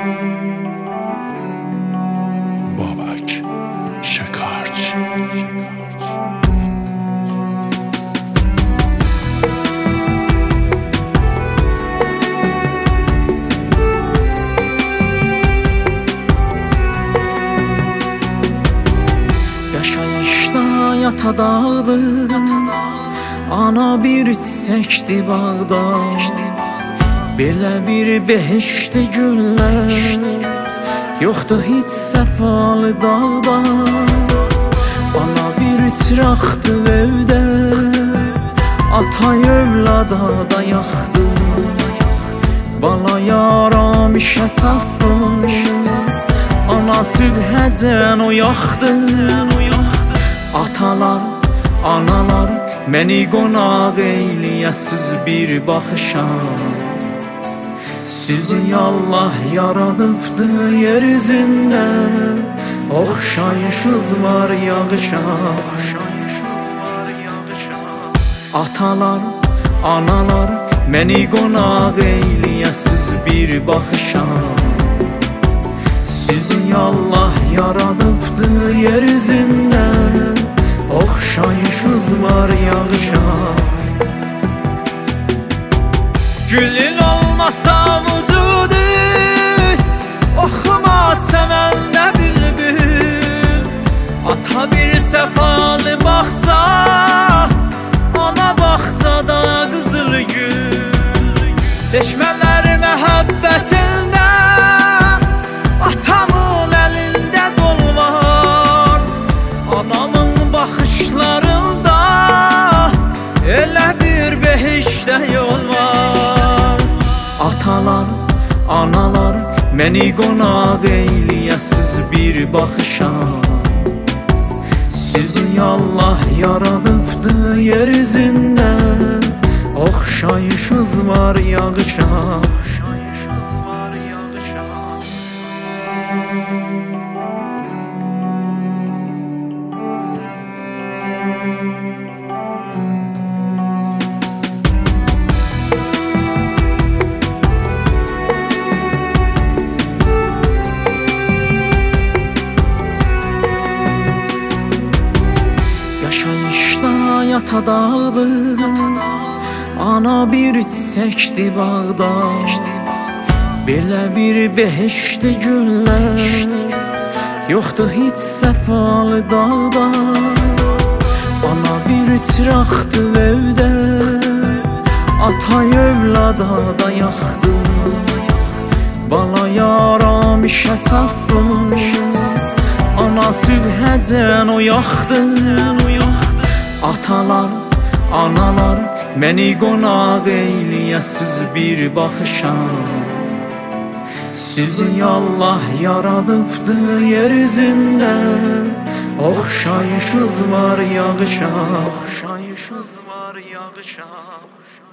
بابک شکارچی. Yaşayışda yata dağdır, ana bir çiçəkdi bağda. Belə bir behişti günlər yoxdur heç səfalı dağda. Ana bir çıraqdı evdə, atay övlada da yaxdı. Bala yaram işə çatsın, ana sübhəcən o yaxdı. Atalar, analar, məni qonaq eyləyəsiz bir baxışa. Sizi Allah yaradıbdı yer üzündə, oxşayışız var yağışa. Atalar, analar, məni qonaq eyləyəsiz bir baxışa. Sizi Allah yaradıbdı yer üzündə, oxşayışız var yağışa. Gülün olmasa vücudu, oxuma çəməndə bülbül. Ata bir səfalı baxsa, ana baxsada qızıl gül. Çeşmələr məhəbbətində, atamın əlində dol var. Anamın baxışlarında elə bir behişdə yol var. Atalar, analar, məni qonaq eyləyəsiz bir baxışa. Sizi Allah yaradıbdı yer üzündə, oxşayışız var yağışa. Yaşayışda yata dağdır, ana bir çiçəkdi bağda. Belə bir behişti günlər yoxdur heç səfalı dağda. Ana bir çıraqdı evdə, atay övlada da yaxdı. Bala yaram işə çatsın, ana sübhəcən o yaxdı. Atalar, analar, məni qonaq eyləyəsiz bir baxışa. Sizi Allah yaradıbdı yer üzündə, oxşayışız var yağışa.